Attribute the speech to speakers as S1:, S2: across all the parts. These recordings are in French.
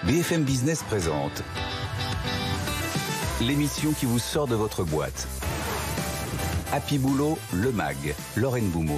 S1: BFM Business présente l'émission qui vous sort de votre boîte. Happy Boulot, le MAG, Lorraine Boumeau.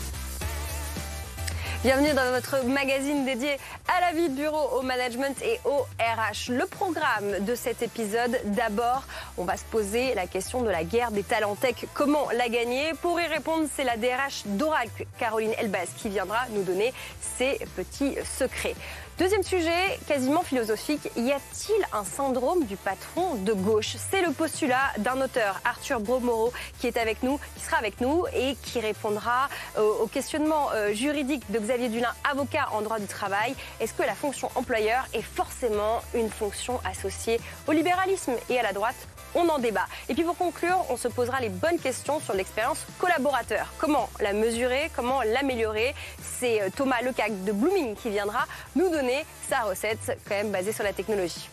S2: Bienvenue dans votre magazine dédié à la vie de bureau, au management et au RH. Le programme de cet épisode, d'abord, on va se poser la question de la guerre des talents tech. Comment la gagner? Pour y répondre, c'est la DRH d'Oracle, Caroline Elbaz, qui viendra nous donner ses petits secrets. Deuxième sujet, quasiment philosophique, y a-t-il un syndrome du patron de gauche? C'est le postulat d'un auteur, Arthur Braud-Moreau, qui est avec nous, qui sera avec nous et qui répondra au questionnement juridique de Xavier Dulin, avocat en droit du travail. Est-ce que la fonction employeur est forcément une fonction associée au libéralisme et à la droite? On en débat. Et puis pour conclure, on se posera les bonnes questions sur l'expérience collaborateur. Comment la mesurer? Comment l'améliorer? C'est Thomas Lecaque de Blooming qui viendra nous donner sa recette, quand même basée sur la technologie.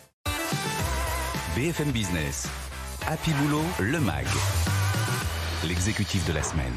S1: BFM Business, Happy Boulot, le MAG, l'exécutif de la semaine.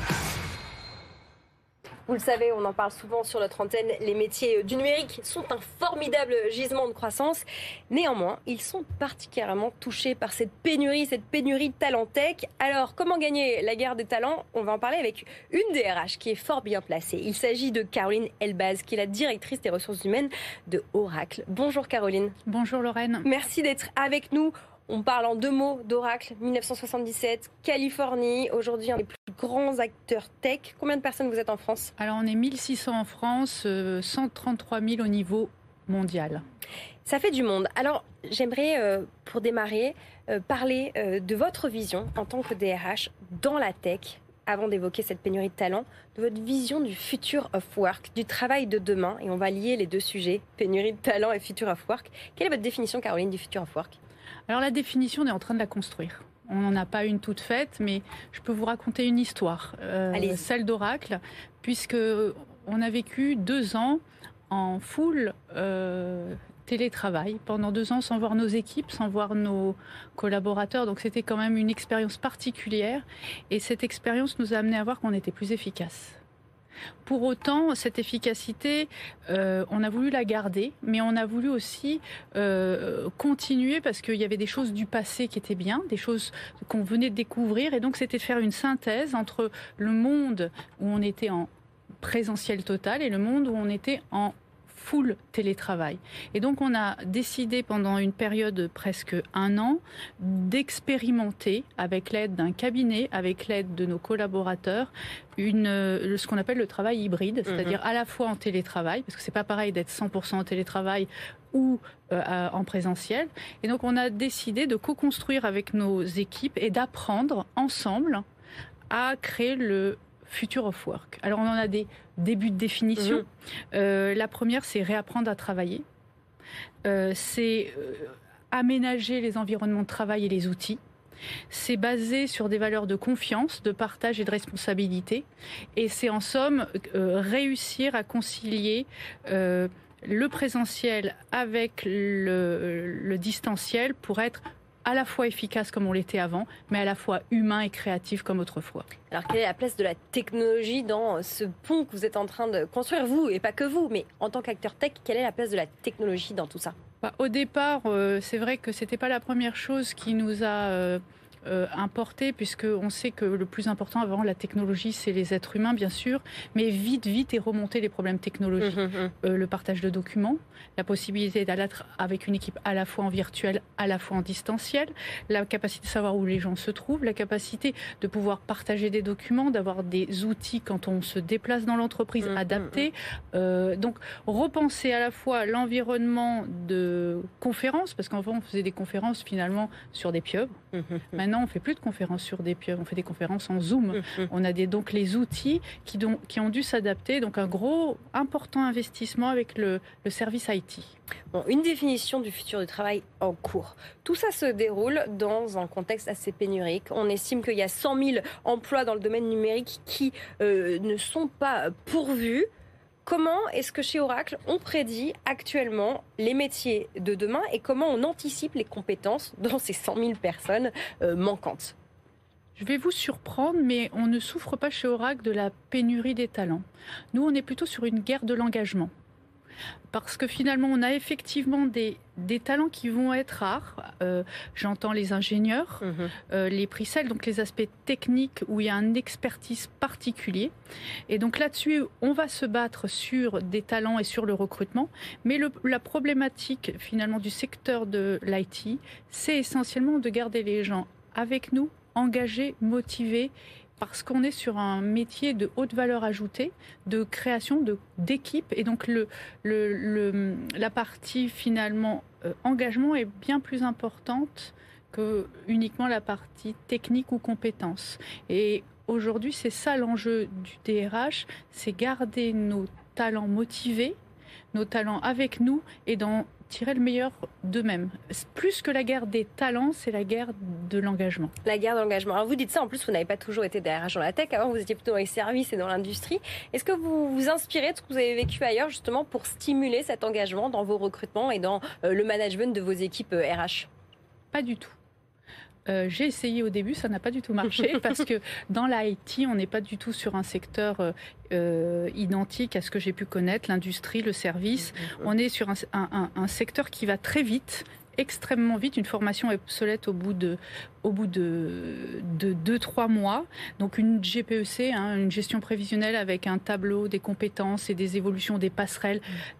S2: Vous le savez, on en parle souvent sur notre antenne, les métiers du numérique sont un formidable gisement de croissance. Néanmoins, ils sont particulièrement touchés par cette pénurie de talent tech. Alors, comment gagner la guerre des talents? On va en parler avec une DRH qui est fort bien placée. Il s'agit de Caroline Elbaz, qui est la directrice des ressources humaines de Oracle. Bonjour Caroline.
S3: Bonjour Lorraine.
S2: Merci d'être avec nous. On parle en deux mots d'Oracle, 1977, Californie, aujourd'hui un des plus grands acteurs tech. Combien de personnes vous êtes en France?
S3: Alors on est 1600 en France, 133 000 au niveau mondial.
S2: Ça fait du monde. Alors j'aimerais, pour démarrer, parler de votre vision en tant que DRH dans la tech, avant d'évoquer cette pénurie de talent, de votre vision du future of work, du travail de demain. Et on va lier les deux sujets, pénurie de talent et future of work. Quelle est votre définition, Caroline, du future of work?
S3: Alors la définition, on est en train de la construire. On n'en a pas une toute faite, mais je peux vous raconter une histoire, celle d'Oracle, puisque on a vécu 2 ans en full télétravail, pendant 2 ans sans voir nos équipes, sans voir nos collaborateurs. Donc c'était quand même une expérience particulière, et cette expérience nous a amené à voir qu'on était plus efficace. Pour autant, cette efficacité, on a voulu la garder, mais on a voulu aussi continuer parce qu'il y avait des choses du passé qui étaient bien, des choses qu'on venait de découvrir. Et donc, c'était de faire une synthèse entre le monde où on était en présentiel total et le monde où on était en full télétravail. Et donc on a décidé pendant une période de presque 1 an d'expérimenter avec l'aide d'un cabinet, avec l'aide de nos collaborateurs, ce qu'on appelle le travail hybride, c'est-à-dire à la fois en télétravail, parce que c'est pas pareil d'être 100% en télétravail ou en présentiel. Et donc on a décidé de co-construire avec nos équipes et d'apprendre ensemble à créer le Future of Work. Alors on en a des débuts de définition. La première, c'est réapprendre à travailler. C'est aménager les environnements de travail et les outils. C'est basé sur des valeurs de confiance, de partage et de responsabilité. Et c'est en somme réussir à concilier le présentiel avec le distanciel pour être à la fois efficace comme on l'était avant, mais à la fois humain et créatif comme autrefois.
S2: Alors, quelle est la place de la technologie dans ce pont que vous êtes en train de construire, vous, et pas que vous, mais en tant qu'acteur tech, quelle est la place de la technologie dans tout ça?
S3: Au départ, c'est vrai que c'était pas la première chose qui nous a importé, puisqu'on sait que le plus important avant la technologie, c'est les êtres humains, bien sûr, mais vite est remonté les problèmes technologiques. Le partage de documents, la possibilité d'aller avec une équipe à la fois en virtuel, à la fois en distanciel, la capacité de savoir où les gens se trouvent, la capacité de pouvoir partager des documents, d'avoir des outils quand on se déplace dans l'entreprise adaptés. Donc, repenser à la fois l'environnement de conférences, parce qu'avant, on faisait des conférences finalement sur des pieuvres. Maintenant, on ne fait plus de conférences sur des pieuvres, on fait des conférences en Zoom. On a donc les outils qui ont dû s'adapter. Donc un gros, important investissement avec le service IT.
S2: Bon, une définition du futur du travail en cours. Tout ça se déroule dans un contexte assez pénurique. On estime qu'il y a 100 000 emplois dans le domaine numérique qui ne sont pas pourvus. Comment est-ce que chez Oracle, on prédit actuellement les métiers de demain et comment on anticipe les compétences dans ces 100 000 personnes manquantes?
S3: Je vais vous surprendre, mais on ne souffre pas chez Oracle de la pénurie des talents. Nous, on est plutôt sur une guerre de l'engagement. parce que finalement, on a effectivement des talents qui vont être rares. J'entends les ingénieurs, les pre-sales, donc les aspects techniques où il y a une expertise particulier. Et donc là-dessus, on va se battre sur des talents et sur le recrutement. Mais la problématique finalement du secteur de l'IT, c'est essentiellement de garder les gens avec nous, engagés, motivés, parce qu'on est sur un métier de haute valeur ajoutée, de création d'équipe. Et donc la partie finalement engagement est bien plus importante que uniquement la partie technique ou compétence. Et aujourd'hui, c'est ça l'enjeu du DRH, c'est garder nos talents motivés, nos talents avec nous et d'en tirer le meilleur d'eux-mêmes. Plus que la guerre des talents, c'est la guerre de l'engagement.
S2: La guerre de l'engagement. Alors vous dites ça, en plus vous n'avez pas toujours été DRH dans la tech, avant vous étiez plutôt dans les services et dans l'industrie. Est-ce que vous vous inspirez de ce que vous avez vécu ailleurs justement pour stimuler cet engagement dans vos recrutements et dans le management de vos équipes RH ?
S3: Pas du tout. J'ai essayé au début, ça n'a pas du tout marché parce que dans l'IT, on n'est pas du tout sur un secteur identique à ce que j'ai pu connaître, l'industrie, le service. On est sur un secteur qui va très vite, extrêmement vite. Une formation est obsolète au bout de 2-3 mois. Donc une GPEC, une gestion prévisionnelle avec un tableau des compétences et des évolutions des passerelles,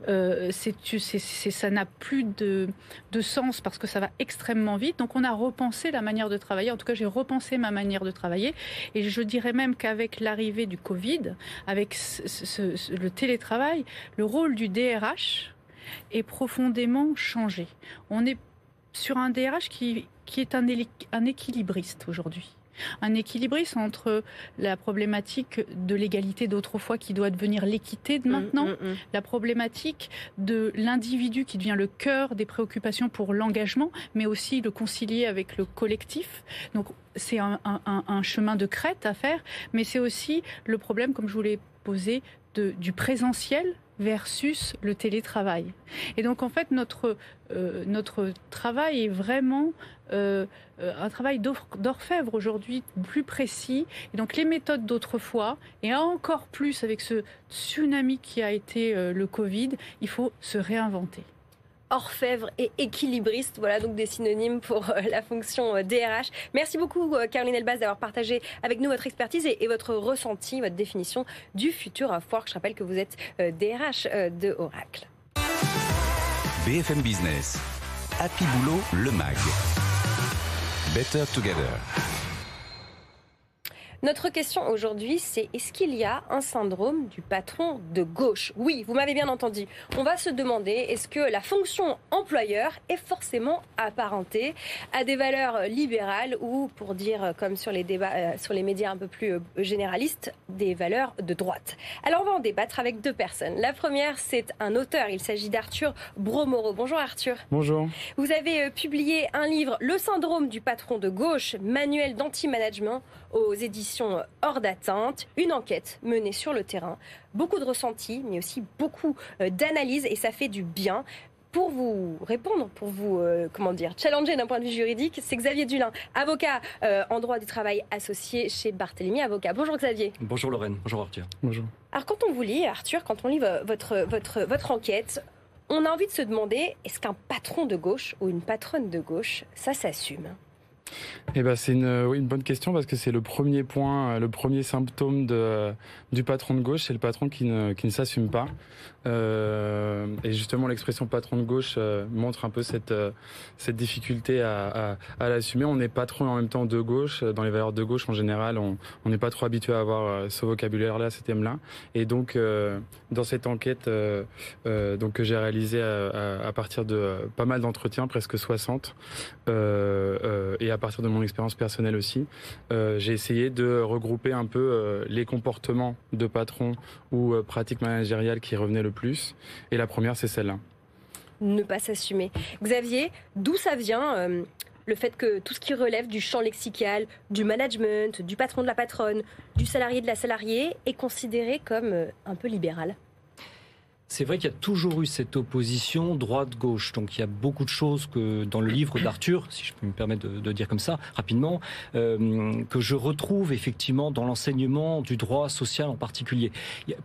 S3: ça n'a plus de sens parce que ça va extrêmement vite. Donc on a repensé la manière de travailler. En tout cas, j'ai repensé ma manière de travailler. Et je dirais même qu'avec l'arrivée du Covid, avec le télétravail, le rôle du DRH est profondément changé. On est sur un DRH qui est un équilibriste aujourd'hui. Un équilibriste entre la problématique de l'égalité d'autrefois qui doit devenir l'équité de maintenant, la problématique de l'individu qui devient le cœur des préoccupations pour l'engagement, mais aussi le concilier avec le collectif. Donc c'est un chemin de crête à faire, mais c'est aussi le problème, comme je vous l'ai posé, du présentiel versus le télétravail. Et donc en fait notre travail est vraiment un travail d'orfèvre aujourd'hui, plus précis. Et donc les méthodes d'autrefois, et encore plus avec ce tsunami qui a été le Covid, il faut se réinventer.
S2: Orfèvre et équilibriste, voilà donc des synonymes pour la fonction DRH. Merci beaucoup Caroline Elbaz d'avoir partagé avec nous votre expertise et votre ressenti, votre définition du futur of work. Je rappelle que vous êtes DRH de Oracle.
S1: BFM Business, Happy Boulot, le MAG. Better Together.
S2: Notre question aujourd'hui, c'est est-ce qu'il y a un syndrome du patron de gauche ? Oui, vous m'avez bien entendu. On va se demander, est-ce que la fonction employeur est forcément apparentée à des valeurs libérales ou, pour dire comme sur les débats, sur les médias un peu plus généralistes, des valeurs de droite ? Alors on va en débattre avec deux personnes. La première, c'est un auteur. Il s'agit d'Arthur Bromoro. Bonjour Arthur.
S4: Bonjour.
S2: Vous avez publié un livre, Le syndrome du patron de gauche, manuel d'anti-management aux éditions Hors d'atteinte, une enquête menée sur le terrain, beaucoup de ressentis, mais aussi beaucoup d'analyses, et ça fait du bien. Pour vous répondre, pour vous challenger d'un point de vue juridique, c'est Xavier Dulin, avocat en droit du travail associé chez Barthélemy Avocat. Bonjour Xavier.
S5: Bonjour Lorraine, bonjour Arthur.
S4: Bonjour.
S2: Alors quand on vous lit, Arthur, quand on lit votre enquête, on a envie de se demander, est-ce qu'un patron de gauche ou une patronne de gauche, ça s'assume ?
S4: C'est une bonne question parce que c'est le premier point, le premier symptôme du patron de gauche, c'est le patron qui ne s'assume pas. Et justement, l'expression patron de gauche montre un peu cette difficulté à l'assumer. On est patron en même temps de gauche. Dans les valeurs de gauche, en général, on n'est pas trop habitué à avoir ce vocabulaire-là, ce thème-là. Et donc, dans cette enquête que j'ai réalisée à partir de pas mal d'entretiens, presque 60, et à partir de mon expérience personnelle aussi, j'ai essayé de regrouper un peu les comportements de patron ou pratiques managériales qui revenaient le plus. Et la première, c'est celle-là.
S2: Ne pas s'assumer. Xavier, d'où ça vient le fait que tout ce qui relève du champ lexical, du management, du patron de la patronne, du salarié de la salariée est considéré comme un peu libéral ?
S5: C'est vrai qu'il y a toujours eu cette opposition droite-gauche. Donc il y a beaucoup de choses que dans le livre d'Arthur, si je peux me permettre de dire comme ça rapidement, que je retrouve effectivement dans l'enseignement du droit social en particulier. Pourquoi ?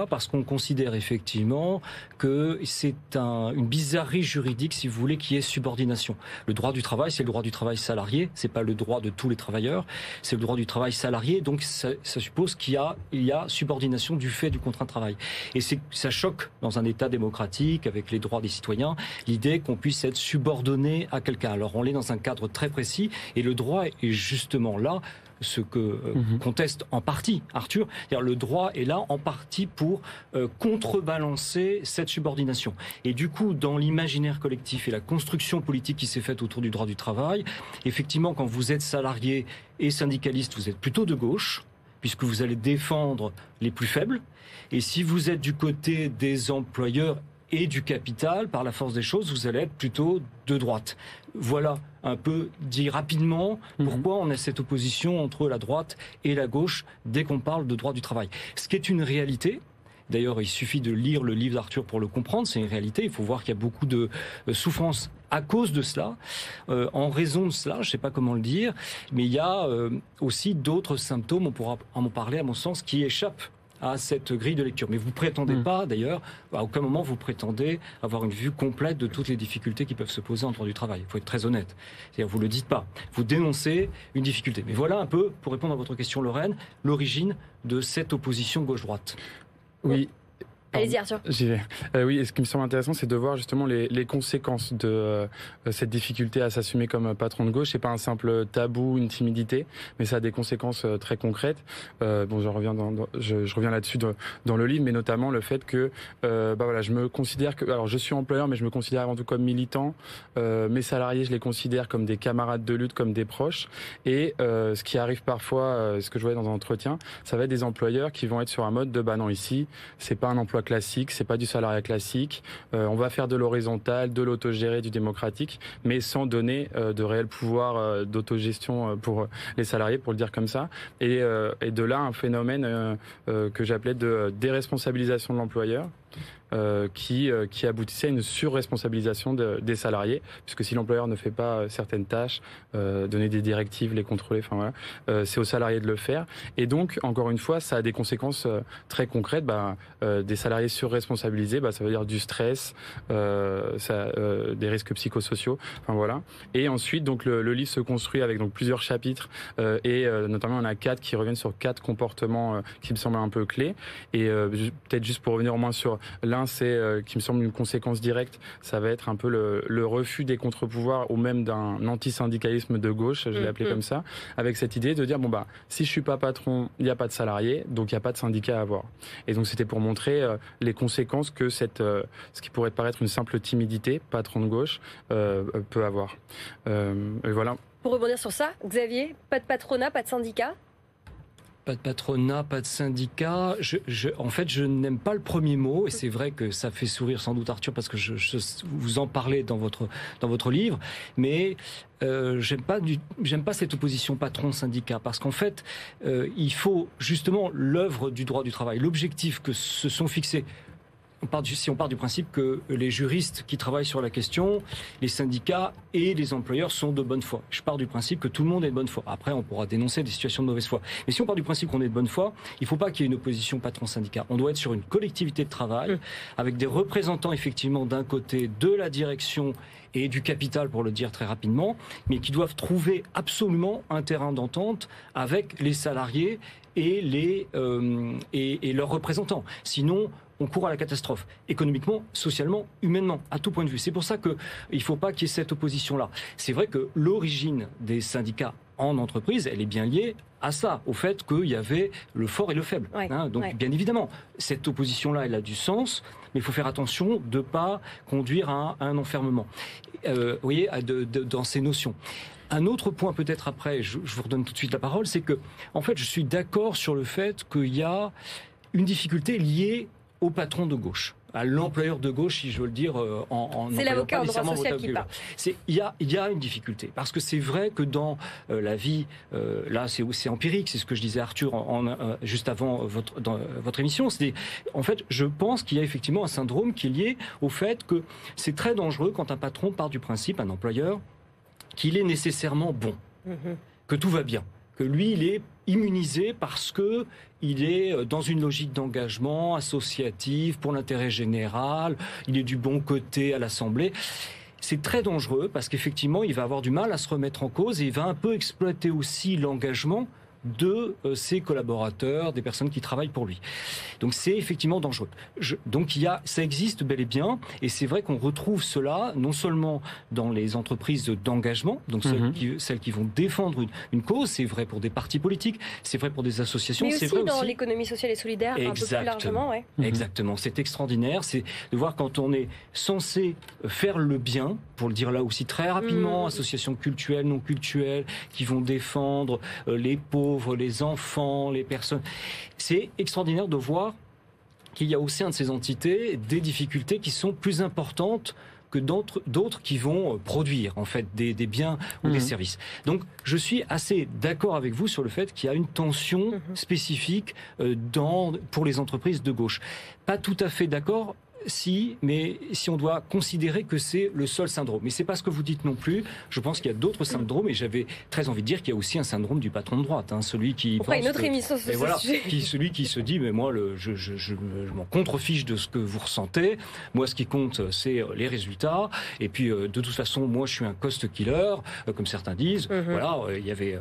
S5: Parce qu'on considère effectivement que c'est une bizarrerie juridique, si vous voulez, qui est subordination. Le droit du travail, c'est le droit du travail salarié, c'est pas le droit de tous les travailleurs, c'est le droit du travail salarié, donc ça suppose qu'il y a subordination du fait du contrat de travail. Et ça choque dans un État démocratique, avec les droits des citoyens, l'idée qu'on puisse être subordonné à quelqu'un. Alors on est dans un cadre très précis, et le droit est justement là, ce que conteste en partie Arthur, c'est-à-dire le droit est là en partie pour contrebalancer cette subordination. Et du coup, dans l'imaginaire collectif et la construction politique qui s'est faite autour du droit du travail, effectivement, quand vous êtes salarié et syndicaliste, vous êtes plutôt de gauche, puisque vous allez défendre les plus faibles. Et si vous êtes du côté des employeurs et du capital, par la force des choses, vous allez être plutôt de droite. Voilà un peu dit rapidement pourquoi on a cette opposition entre la droite et la gauche dès qu'on parle de droit du travail. Ce qui est une réalité. D'ailleurs, il suffit de lire le livre d'Arthur pour le comprendre. C'est une réalité. Il faut voir qu'il y a beaucoup de souffrance à cause de cela, en raison de cela, je ne sais pas comment le dire, mais il y a aussi d'autres symptômes, on pourra en parler à mon sens, qui échappent à cette grille de lecture. Mais vous prétendez pas, d'ailleurs, à aucun moment vous prétendez avoir une vue complète de toutes les difficultés qui peuvent se poser en droit du travail. Il faut être très honnête. C'est-à-dire, vous le dites pas. Vous dénoncez une difficulté. Mais voilà un peu, pour répondre à votre question, Lorraine, l'origine de cette opposition gauche-droite.
S4: Oui.
S2: Allez-y, Arthur.
S4: J'y vais. Oui, et ce qui me semble intéressant, c'est de voir justement les conséquences de cette difficulté à s'assumer comme patron de gauche. C'est pas un simple tabou, une timidité, mais ça a des conséquences très concrètes. Bon, je reviens là-dessus dans le livre, mais notamment le fait que, voilà, je me considère que, alors je suis employeur, mais je me considère avant tout comme militant. Mes salariés, je les considère comme des camarades de lutte, comme des proches. Et ce qui arrive parfois, ce que je voyais dans un entretien, ça va être des employeurs qui vont être sur un mode de, bah non, ici, c'est pas un emploi classique, c'est pas du salariat classique. On va faire de l'horizontal, de l'autogéré, du démocratique, mais sans donner de réel pouvoir d'autogestion pour les salariés, pour le dire comme ça. Et de là, un phénomène que j'appelais de déresponsabilisation de l'employeur. Qui aboutissait à une surresponsabilisation des salariés, puisque si l'employeur ne fait pas certaines tâches, donner des directives, les contrôler, enfin voilà, c'est aux salariés de le faire. Et donc, encore une fois, ça a des conséquences très concrètes. Des salariés surresponsabilisés, ça veut dire du stress, des risques psychosociaux, enfin voilà. Et ensuite, donc le livre se construit avec donc plusieurs chapitres et notamment on a 4 qui reviennent sur 4 comportements qui me semblent un peu clés. Et peut-être juste pour revenir au moins sur l'un, c'est qui me semble une conséquence directe, ça va être un peu le refus des contre-pouvoirs ou même d'un antisyndicalisme de gauche, je l'ai appelé comme ça, avec cette idée de dire si je suis pas patron, il n'y a pas de salarié, donc il n'y a pas de syndicat à avoir. Et donc c'était pour montrer les conséquences que ce qui pourrait paraître une simple timidité, patron de gauche, peut avoir. Et voilà.
S2: Pour rebondir sur ça, Xavier, pas de patronat, pas de syndicat ?
S5: Pas de patronat, pas de syndicat. En fait, je n'aime pas le premier mot, et c'est vrai que ça fait sourire sans doute Arthur parce que vous en parlez dans votre livre, mais j'aime pas cette opposition patron-syndicat parce qu'en fait, il faut justement l'œuvre du droit du travail, l'objectif que se sont fixés. Si on part du principe que les juristes qui travaillent sur la question, les syndicats et les employeurs sont de bonne foi. Je pars du principe que tout le monde est de bonne foi. Après, on pourra dénoncer des situations de mauvaise foi. Mais si on part du principe qu'on est de bonne foi, il ne faut pas qu'il y ait une opposition patron-syndicat. On doit être sur une collectivité de travail avec des représentants effectivement d'un côté de la direction et du capital, pour le dire très rapidement, mais qui doivent trouver absolument un terrain d'entente avec les salariés et leurs représentants. Sinon, on court à la catastrophe, économiquement, socialement, humainement, à tout point de vue. C'est pour ça qu'il ne faut pas qu'il y ait cette opposition-là. C'est vrai que l'origine des syndicats en entreprise, elle est bien liée à ça, au fait qu'il y avait le fort et le faible. Donc, bien évidemment, cette opposition-là, elle a du sens, mais il faut faire attention de ne pas conduire à un enfermement. Vous voyez, dans ces notions. Un autre point, peut-être après, je vous redonne tout de suite la parole, c'est que, en fait, je suis d'accord sur le fait qu'il y a une difficulté liée au patron de gauche. à l'employeur de gauche, si je veux le dire,
S2: c'est l'avocat en droit social qui parle.
S5: Il y a une difficulté, parce que c'est vrai que dans la vie, là c'est empirique, c'est ce que je disais Arthur juste avant votre émission, en fait je pense qu'il y a effectivement un syndrome qui est lié au fait que c'est très dangereux quand un patron part du principe, un employeur, qu'il est nécessairement bon, que tout va bien, que lui il est immunisé parce que il est dans une logique d'engagement associatif pour l'intérêt général, il est du bon côté à l'Assemblée. C'est très dangereux parce qu'effectivement, il va avoir du mal à se remettre en cause et il va un peu exploiter aussi l'engagement de ses collaborateurs, des personnes qui travaillent pour lui. Donc c'est effectivement dangereux. Donc ça existe bel et bien, et c'est vrai qu'on retrouve cela non seulement dans les entreprises d'engagement, donc celles qui vont défendre une cause, c'est vrai pour des partis politiques, c'est vrai pour des associations,
S2: mais
S5: c'est
S2: aussi
S5: vrai
S2: dans
S5: aussi
S2: l'économie sociale et solidaire, un peu plus largement. Ouais.
S5: Exactement, c'est extraordinaire, c'est de voir quand on est censé faire le bien, pour le dire là aussi très rapidement, associations cultuelles, non cultuelles, qui vont défendre les pauvres, les enfants, les personnes. C'est extraordinaire de voir qu'il y a au sein de ces entités des difficultés qui sont plus importantes que d'autres qui vont produire en fait des biens ou des services. Donc je suis assez d'accord avec vous sur le fait qu'il y a une tension spécifique pour les entreprises de gauche. Pas tout à fait d'accord mais si on doit considérer que c'est le seul syndrome. Mais c'est pas ce que vous dites non plus. Je pense qu'il y a d'autres syndromes et j'avais très envie de dire qu'il y a aussi un syndrome du patron de droite, celui qui
S2: pense une autre émission sur ce sujet.
S5: Celui qui se dit mais moi je m'en contrefiche de ce que vous ressentez. Moi ce qui compte c'est les résultats et puis de toute façon moi je suis un cost killer comme certains disent. Voilà, il y avait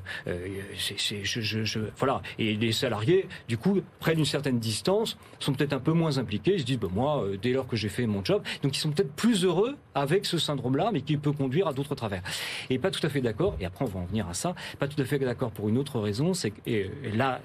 S5: voilà, et les salariés du coup près d'une certaine distance sont peut-être un peu moins impliqués. Ils se disent moi dès lors que j'ai fait mon job. Donc ils sont peut-être plus heureux avec ce syndrome-là, mais qui peut conduire à d'autres travers. Et pas tout à fait d'accord, et après on va en venir à ça, pas tout à fait d'accord pour une autre raison, c'est que là,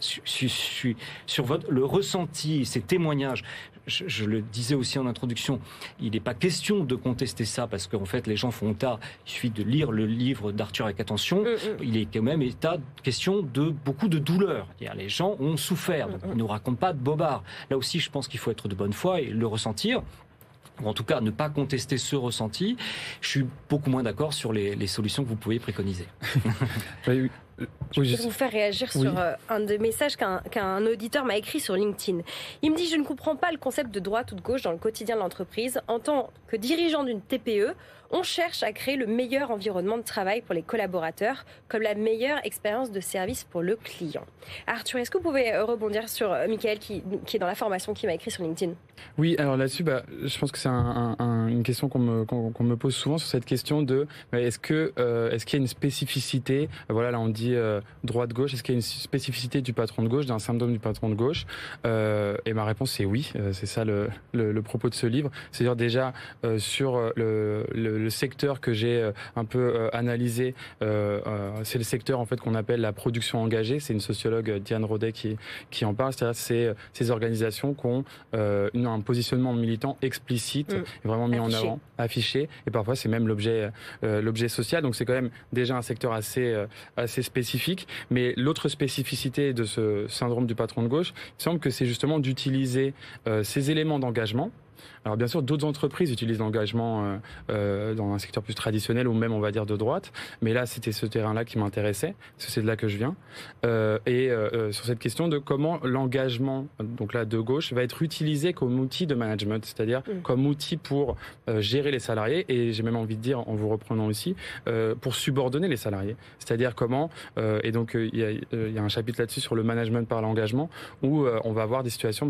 S5: sur le ressenti, ces témoignages, je le disais aussi en introduction, il n'est pas question de contester ça, parce qu'en fait les gens font état, il suffit de lire le livre d'Arthur avec attention, il est quand même question de beaucoup de douleur. Les gens ont souffert, donc ils ne nous racontent pas de bobards. Là aussi, je pense qu'il faut être de bonne foi et le ressentir. Ou en tout cas, ne pas contester ce ressenti. Je suis beaucoup moins d'accord sur les solutions que vous pouvez préconiser.
S2: Je peux vous faire réagir sur un des messages qu'un auditeur m'a écrit sur LinkedIn. Il me dit « Je ne comprends pas le concept de droite ou de gauche dans le quotidien de l'entreprise. En tant que dirigeant d'une TPE, on cherche à créer le meilleur environnement de travail pour les collaborateurs, comme la meilleure expérience de service pour le client. » Arthur, est-ce que vous pouvez rebondir sur Michael qui est dans la formation, qui m'a écrit sur LinkedIn?
S4: Oui, alors là-dessus, je pense que c'est une question qu'on me pose souvent sur cette question de est-ce qu'il y a une spécificité, voilà, là on dit droite-gauche, est-ce qu'il y a une spécificité du patron de gauche, d'un syndrome du patron de gauche? Et ma réponse c'est oui, c'est ça le propos de ce livre. C'est-à-dire déjà sur le secteur que j'ai un peu analysé, c'est le secteur en fait qu'on appelle la production engagée. C'est une sociologue, Diane Rodet, qui en parle. C'est-à-dire c'est ces organisations qui ont un positionnement militant explicite, vraiment mis en avant, affiché, et parfois c'est même l'objet social. Donc c'est quand même déjà un secteur assez spécifique. Mais l'autre spécificité de ce syndrome du patron de gauche, il semble que c'est justement d'utiliser ces éléments d'engagement. Alors bien sûr, d'autres entreprises utilisent l'engagement dans un secteur plus traditionnel ou même, on va dire, de droite. Mais là, c'était ce terrain-là qui m'intéressait, parce que c'est de là que je viens. Sur cette question de comment l'engagement, donc là, de gauche, va être utilisé comme outil de management, c'est-à-dire comme outil pour gérer les salariés, et j'ai même envie de dire, en vous reprenant aussi, pour subordonner les salariés. C'est-à-dire comment, et donc il y a un chapitre là-dessus sur le management par l'engagement, où on va avoir des situations,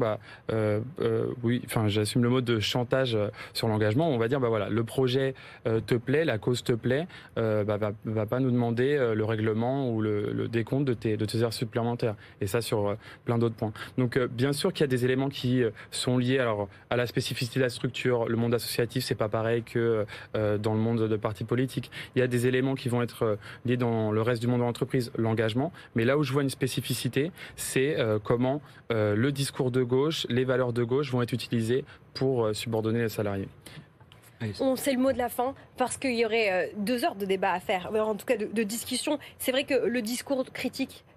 S4: j'assume le mot de chantage sur l'engagement. On va dire, voilà, le projet te plaît, la cause te plaît, va pas nous demander le règlement ou le décompte de tes heures supplémentaires. Et ça sur plein d'autres points. Donc bien sûr qu'il y a des éléments qui sont liés à la spécificité de la structure. Le monde associatif, c'est pas pareil que dans le monde de partis politiques. Il y a des éléments qui vont être liés dans le reste du monde de l'entreprise, l'engagement. Mais là où je vois une spécificité, c'est comment le discours de gauche, les valeurs de gauche vont être utilisées pour subordonner les salariés.
S2: On sait le mot de la fin, parce qu'il y aurait 2 heures de débat à faire, en tout cas de discussion. C'est vrai que le discours critique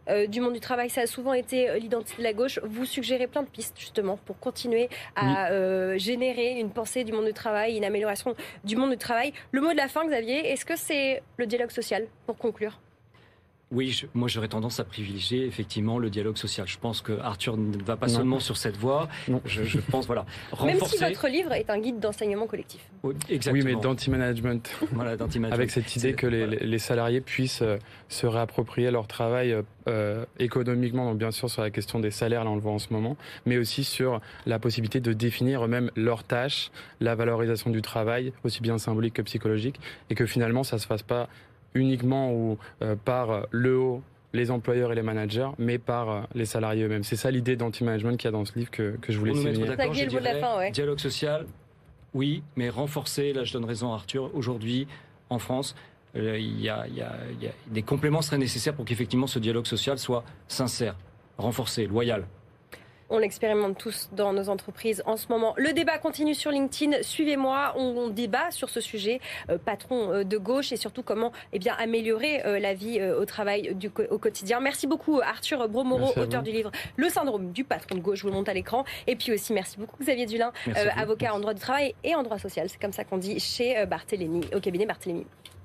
S2: du monde du travail, ça a souvent été l'identité de la gauche. Vous suggérez plein de pistes justement pour continuer à générer une pensée du monde du travail, une amélioration du monde du travail. Le mot de la fin, Xavier, est-ce que c'est le dialogue social pour conclure ?
S5: Oui, moi j'aurais tendance à privilégier effectivement le dialogue social. Je pense que Arthur ne va pas seulement sur cette voie. Je pense, voilà, renforcer...
S2: Même si votre livre est un guide d'enseignement collectif.
S5: Oui, exactement.
S4: Oui, mais d'anti-management.
S5: Voilà, d'anti-management.
S4: Avec cette idée que les salariés puissent se réapproprier leur travail économiquement, donc bien sûr sur la question des salaires, là on le voit en ce moment, mais aussi sur la possibilité de définir eux-mêmes leurs tâches, la valorisation du travail, aussi bien symbolique que psychologique, et que finalement ça se fasse pas uniquement ou par le haut, les employeurs et les managers, mais par les salariés eux-mêmes. C'est ça l'idée d'anti-management qu'il y a dans ce livre que je voulais souligner.
S5: D'accord, je dirais, dialogue social, oui, mais renforcer, là je donne raison à Arthur, aujourd'hui, en France, il y a des compléments seraient nécessaires pour qu'effectivement ce dialogue social soit sincère, renforcé, loyal.
S2: On l'expérimente tous dans nos entreprises en ce moment. Le débat continue sur LinkedIn. Suivez-moi, on débat sur ce sujet, patron de gauche, et surtout comment améliorer la vie au travail au quotidien. Merci beaucoup Arthur Braud-Moreau, auteur du livre Le syndrome du patron de gauche. Je vous le montre à l'écran. Et puis aussi merci beaucoup Xavier Dulin, avocat en droit du travail et en droit social. C'est comme ça qu'on dit chez Barthélémy, au cabinet Barthélémy.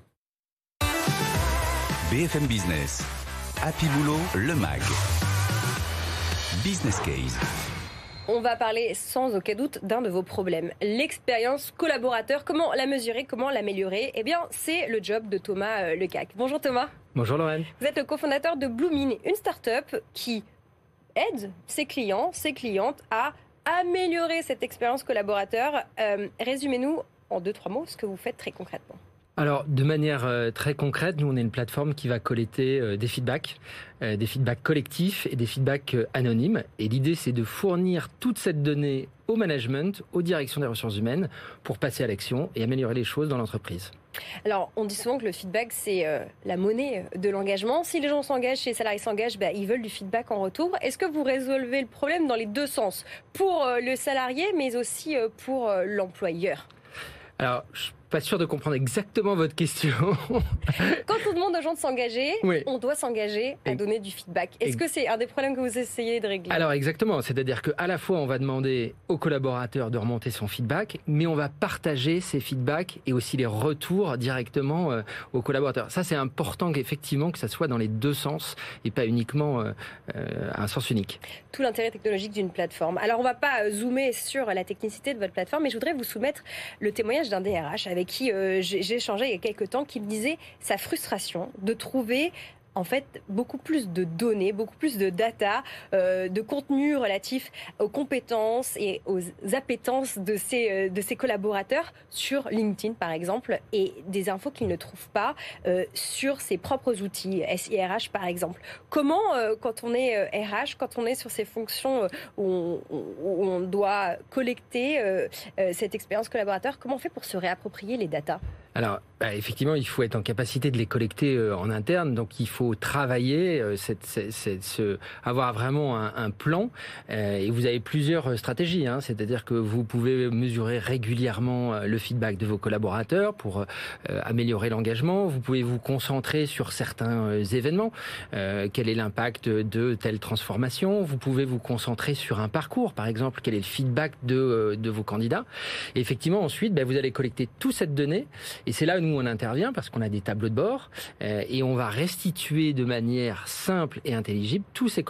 S1: BFM Business, Happy Boulot, le MAG. Business Case.
S2: On va parler sans aucun doute d'un de vos problèmes, l'expérience collaborateur. Comment la mesurer, comment l'améliorer ? Eh bien, c'est le job de Thomas Lecaque. Bonjour Thomas.
S6: Bonjour Lorraine.
S2: Vous êtes le cofondateur de Blooming, une start-up qui aide ses clients, ses clientes à améliorer cette expérience collaborateur. Résumez-nous en 2-3 mots ce que vous faites très concrètement.
S6: Alors, de manière très concrète, nous, on est une plateforme qui va collecter des feedbacks collectifs et des feedbacks anonymes. Et l'idée, c'est de fournir toute cette donnée au management, aux directions des ressources humaines, pour passer à l'action et améliorer les choses dans l'entreprise.
S2: Alors, on dit souvent que le feedback, c'est la monnaie de l'engagement. Si les gens s'engagent, si les salariés s'engagent, ils veulent du feedback en retour. Est-ce que vous résolvez le problème dans les deux sens, pour le salarié, mais aussi pour l'employeur ?
S6: Alors, je suis pas sûr de comprendre exactement votre question.
S2: Quand on demande aux gens de s'engager,
S6: oui,
S2: on doit s'engager à donner du feedback. Est-ce que c'est un des problèmes que vous essayez de régler ?
S6: Alors exactement, c'est-à-dire qu'à la fois on va demander aux collaborateurs de remonter son feedback, mais on va partager ces feedbacks et aussi les retours directement aux collaborateurs. Ça c'est important qu'effectivement que ça soit dans les deux sens et pas uniquement un sens unique.
S2: Tout l'intérêt technologique d'une plateforme. Alors on va pas zoomer sur la technicité de votre plateforme, mais je voudrais vous soumettre le témoignage d'un DRH avec qui j'ai échangé il y a quelques temps, qui me disait sa frustration de trouver en fait beaucoup plus de données, beaucoup plus de data, de contenu relatif aux compétences et aux appétences de ses collaborateurs sur LinkedIn par exemple, et des infos qu'il ne trouve pas sur ses propres outils, SIRH par exemple. Comment, quand on est RH, quand on est sur ces fonctions où on doit collecter cette expérience collaborateur, comment on fait pour se réapproprier les datas ?
S6: Alors, effectivement, il faut être en capacité de les collecter en interne. Donc, il faut travailler, avoir vraiment un plan. Et vous avez plusieurs stratégies. C'est-à-dire que vous pouvez mesurer régulièrement le feedback de vos collaborateurs pour améliorer l'engagement. Vous pouvez vous concentrer sur certains événements. Quel est l'impact de telle transformation ? Vous pouvez vous concentrer sur un parcours, par exemple. Quel est le feedback de vos candidats ? Et effectivement, ensuite, vous allez collecter toute cette donnée. Et c'est là où nous on intervient parce qu'on a des tableaux de bord et on va restituer de manière simple et intelligible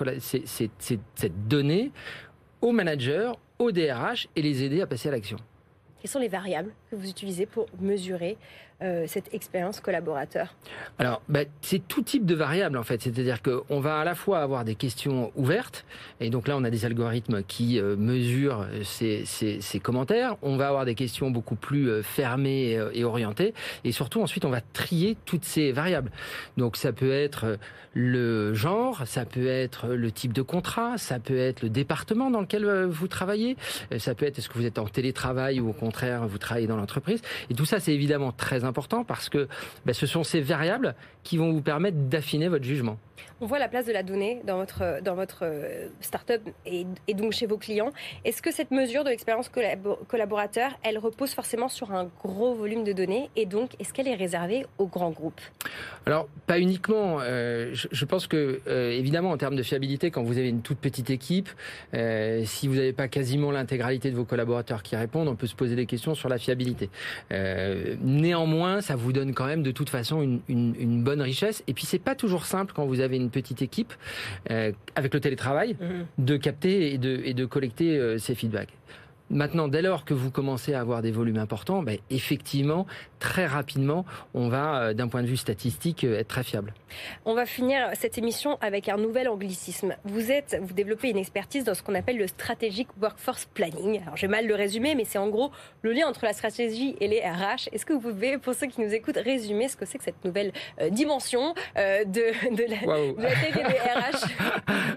S6: cette donnée aux managers, aux DRH et les aider à passer à l'action.
S2: Quelles sont les variables que vous utilisez pour mesurer cette expérience collaborateur ?
S6: Alors, c'est tout type de variables en fait. C'est-à-dire qu'on va à la fois avoir des questions ouvertes, et donc là on a des algorithmes qui mesurent ces commentaires. On va avoir des questions beaucoup plus fermées et orientées, et surtout ensuite on va trier toutes ces variables. Donc ça peut être le genre, ça peut être le type de contrat, ça peut être le département dans lequel vous travaillez, ça peut être est-ce que vous êtes en télétravail ou au contraire vous travaillez dans l'entreprise. Et tout ça, c'est évidemment très important parce que ce sont ces variables qui vont vous permettre d'affiner votre jugement.
S2: On voit la place de la donnée dans votre start-up et donc chez vos clients. Est-ce que cette mesure de l'expérience collaborateur, elle repose forcément sur un gros volume de données et donc est-ce qu'elle est réservée aux grands groupes ?
S6: Alors, pas uniquement. Je pense que, évidemment, en termes de fiabilité, quand vous avez une toute petite équipe, si vous n'avez pas quasiment l'intégralité de vos collaborateurs qui répondent, on peut se poser des questions sur la fiabilité. Néanmoins, ça vous donne quand même de toute façon une bonne richesse. Et puis, c'est pas toujours simple quand vous avez une petite équipe, avec le télétravail, de capter et de collecter ces feedbacks. Maintenant, dès lors que vous commencez à avoir des volumes importants, effectivement, très rapidement, on va, d'un point de vue statistique, être très fiable.
S2: On va finir cette émission avec un nouvel anglicisme. Vous développez une expertise dans ce qu'on appelle le Strategic Workforce Planning. Alors, je vais mal le résumer, mais c'est en gros le lien entre la stratégie et les RH. Est-ce que vous pouvez, pour ceux qui nous écoutent, résumer ce que c'est que cette nouvelle dimension de la tech et des RH ?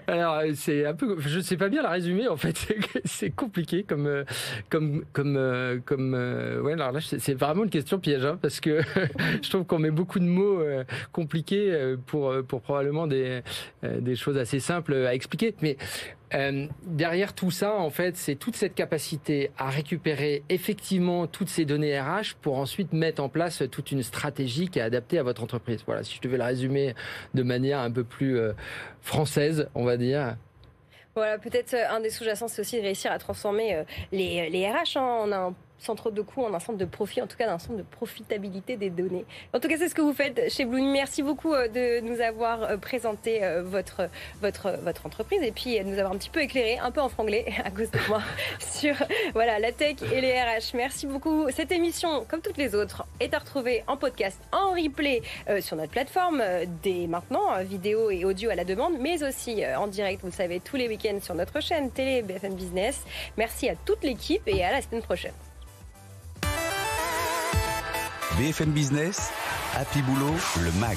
S6: Alors, c'est un peu, je ne sais pas bien la résumer, en fait. C'est compliqué comme alors là, c'est vraiment une question piège, parce que je trouve qu'on met beaucoup de mots compliqués pour probablement des choses assez simples à expliquer. Mais derrière tout ça, en fait, c'est toute cette capacité à récupérer effectivement toutes ces données RH pour ensuite mettre en place toute une stratégie qui est adaptée à votre entreprise. Voilà, si je devais le résumer de manière un peu plus française, on va dire.
S2: Voilà, peut-être un des sous-jacents, c'est aussi de réussir à transformer les RH en un centre de coût, en un centre de profit, en tout cas d'un centre de profitabilité des données. En tout cas, c'est ce que vous faites chez Bloomy. Merci beaucoup de nous avoir présenté votre entreprise et puis de nous avoir un petit peu éclairé, un peu en franglais à cause de moi, sur la tech et les RH. Merci beaucoup. Cette émission, comme toutes les autres, est à retrouver en podcast, en replay sur notre plateforme dès maintenant, vidéo et audio à la demande, mais aussi en direct, vous le savez, tous les week-ends sur notre chaîne télé BFM Business. Merci à toute l'équipe et à la semaine prochaine.
S1: BFM Business, Happy Boulot, le MAG.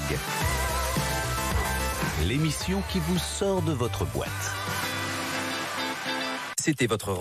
S1: L'émission qui vous sort de votre boîte. C'était votre